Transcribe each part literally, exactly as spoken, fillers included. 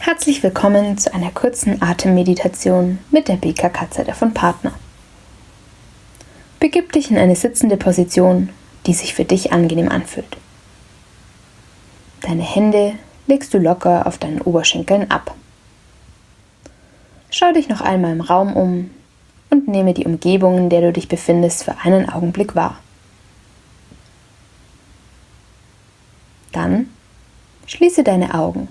Herzlich willkommen zu einer kurzen Atemmeditation mit der B K K-Zeit von Partner. Begib dich in eine sitzende Position, die sich für dich angenehm anfühlt. Deine Hände legst du locker auf deinen Oberschenkeln ab. Schau dich noch einmal im Raum um und nehme die Umgebung, in der du dich befindest, für einen Augenblick wahr. Dann schließe deine Augen.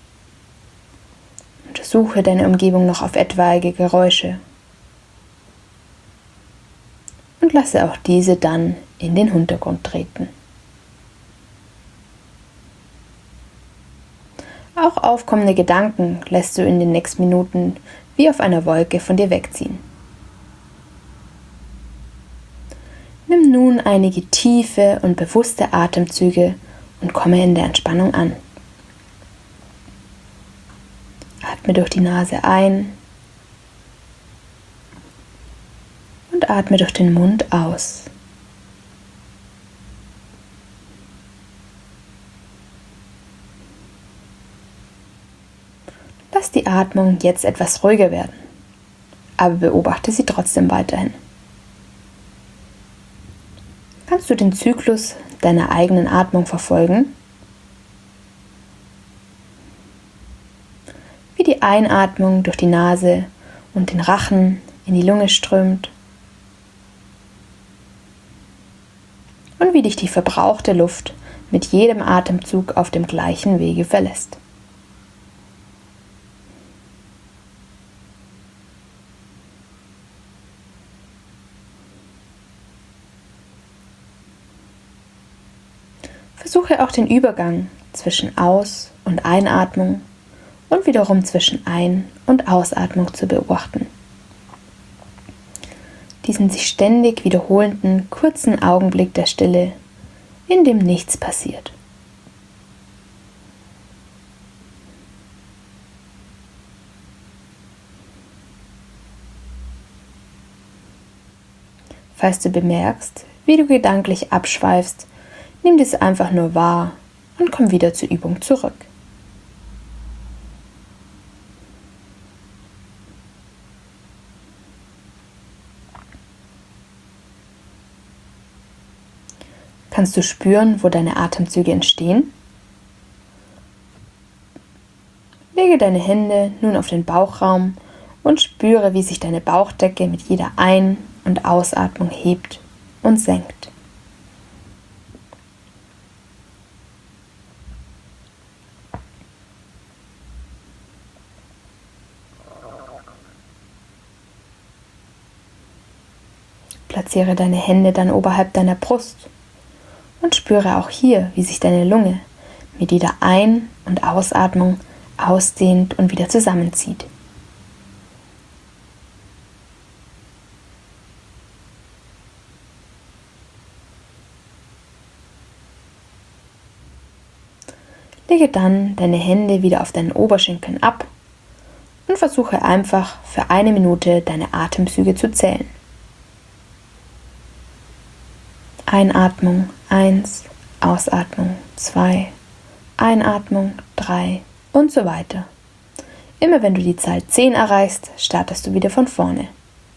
Untersuche deine Umgebung noch auf etwaige Geräusche und lasse auch diese dann in den Hintergrund treten. Auch aufkommende Gedanken lässt du in den nächsten Minuten wie auf einer Wolke von dir wegziehen. Nimm nun einige tiefe und bewusste Atemzüge und komme in der Entspannung an. Atme durch die Nase ein und atme durch den Mund aus. Lass die Atmung jetzt etwas ruhiger werden, aber beobachte sie trotzdem weiterhin. Kannst du den Zyklus deiner eigenen Atmung verfolgen? Wie die Einatmung durch die Nase und den Rachen in die Lunge strömt und wie dich die verbrauchte Luft mit jedem Atemzug auf dem gleichen Wege verlässt. Versuche auch den Übergang zwischen Aus- und Einatmung und wiederum zwischen Ein- und Ausatmung zu beobachten. Diesen sich ständig wiederholenden kurzen Augenblick der Stille, in dem nichts passiert. Falls du bemerkst, wie du gedanklich abschweifst, nimm dies einfach nur wahr und komm wieder zur Übung zurück. Kannst du spüren, wo deine Atemzüge entstehen? Lege deine Hände nun auf den Bauchraum und spüre, wie sich deine Bauchdecke mit jeder Ein- und Ausatmung hebt und senkt. Platziere deine Hände dann oberhalb deiner Brust und spüre auch hier, wie sich deine Lunge mit jeder Ein- und Ausatmung ausdehnt und wieder zusammenzieht. Lege dann deine Hände wieder auf deinen Oberschenkeln ab und versuche einfach für eine Minute deine Atemzüge zu zählen. Einatmung eins, Ausatmung zwei, Einatmung drei und so weiter. Immer wenn du die Zahl zehn erreichst, startest du wieder von vorne.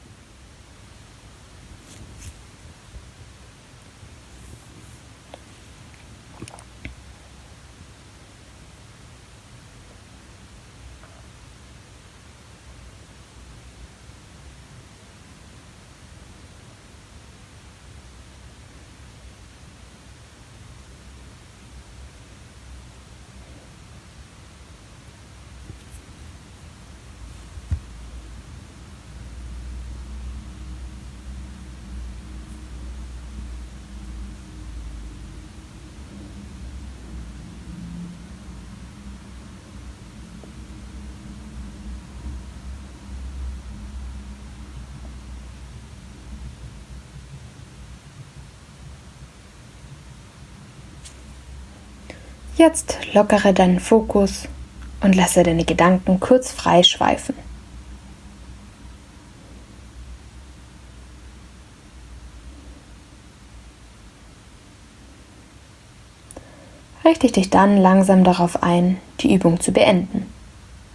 Jetzt lockere deinen Fokus und lasse deine Gedanken kurz frei schweifen. Richte dich dann langsam darauf ein, die Übung zu beenden.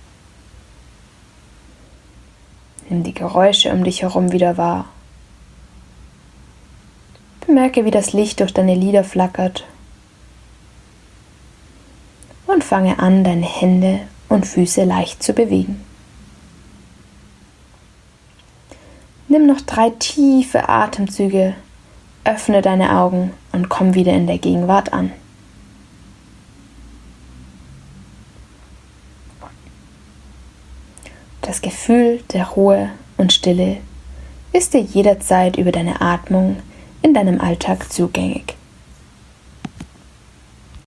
Nimm die Geräusche um dich herum wieder wahr. Bemerke, wie das Licht durch deine Lider flackert. Und fange an, deine Hände und Füße leicht zu bewegen. Nimm noch drei tiefe Atemzüge, öffne deine Augen und komm wieder in der Gegenwart an. Das Gefühl der Ruhe und Stille ist dir jederzeit über deine Atmung in deinem Alltag zugänglich.